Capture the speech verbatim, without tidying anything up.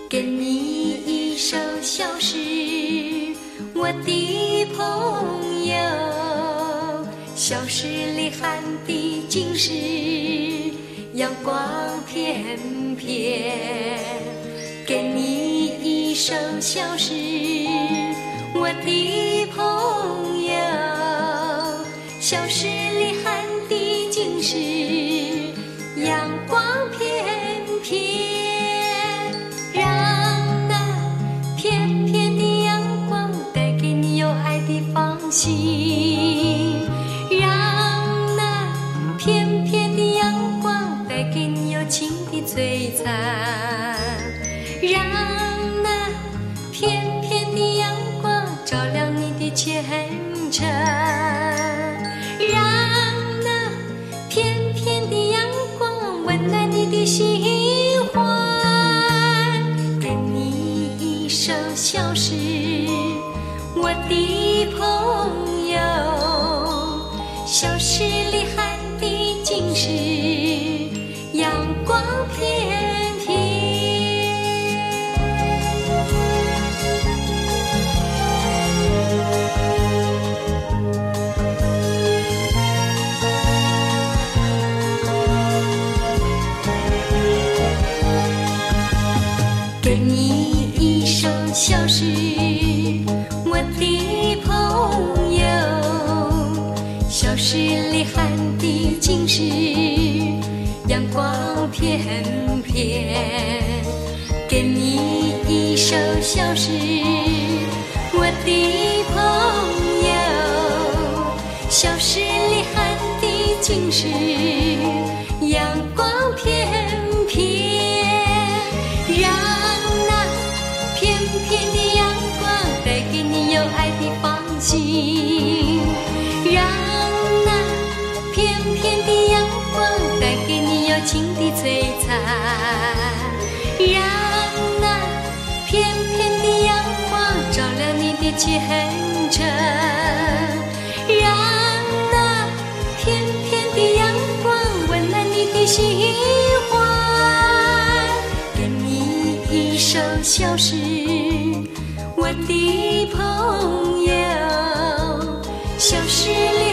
给你一首小诗，我的朋友。小诗里含的尽是阳光片片。给你一首小诗，我的朋友。小诗里含的尽是阳光片片。心，让那片片的阳光带给你有情的璀璨，让那片片的阳光照亮你的前程，让那片片的阳光温暖你的心怀。给你一首小诗，我的朋友。小诗里含的尽是阳光片片。给你一首小诗，我的朋友。小诗里含的尽是阳光片片。给你一首小诗，我的朋友。小诗里含的尽是阳光片片，让那片片的阳光带给你有爱的放心，让那片片的阳光带给你有情的璀璨，让那片片的阳光照亮你的前程，让那片片的阳光温暖你的心怀。给你一首小诗，我的朋友。小诗里